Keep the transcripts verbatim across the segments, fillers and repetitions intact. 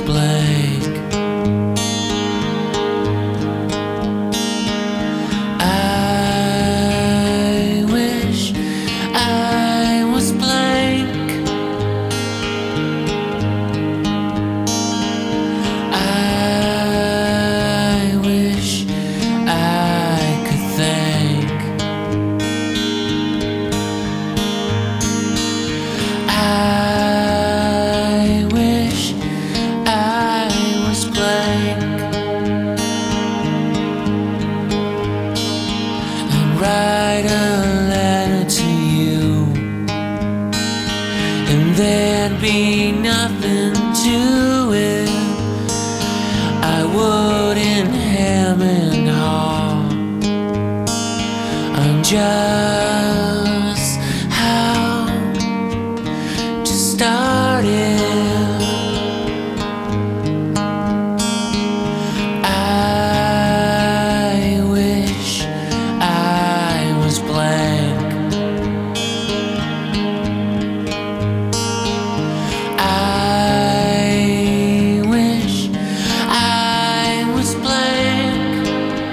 blank. I wish I was blank. I wish I could thank. I wish I was blank. And write a letter to you, and there'd be nothing to it. I wouldn't hem and haw on just how to start it. I wish I was blank. I wish I was blank.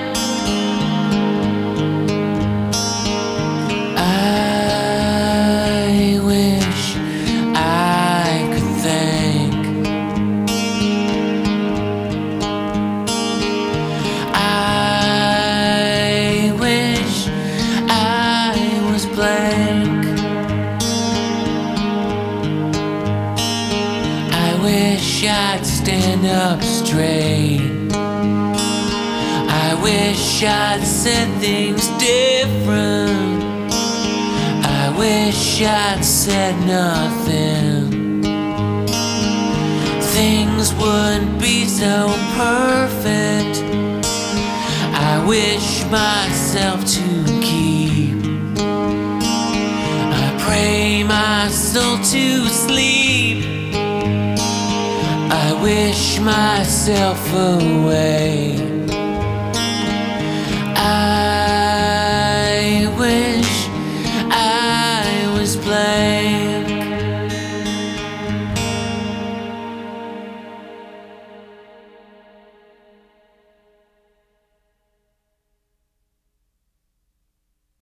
I wish I could thank. I wish I was blank. I wish I'd stand up straight. I wish I'd said things different. I wish I'd said nothing. Things wouldn't be so perfect. I wish myself to keep. I pray my soul to sleep. I wish myself away. I wish I was blank.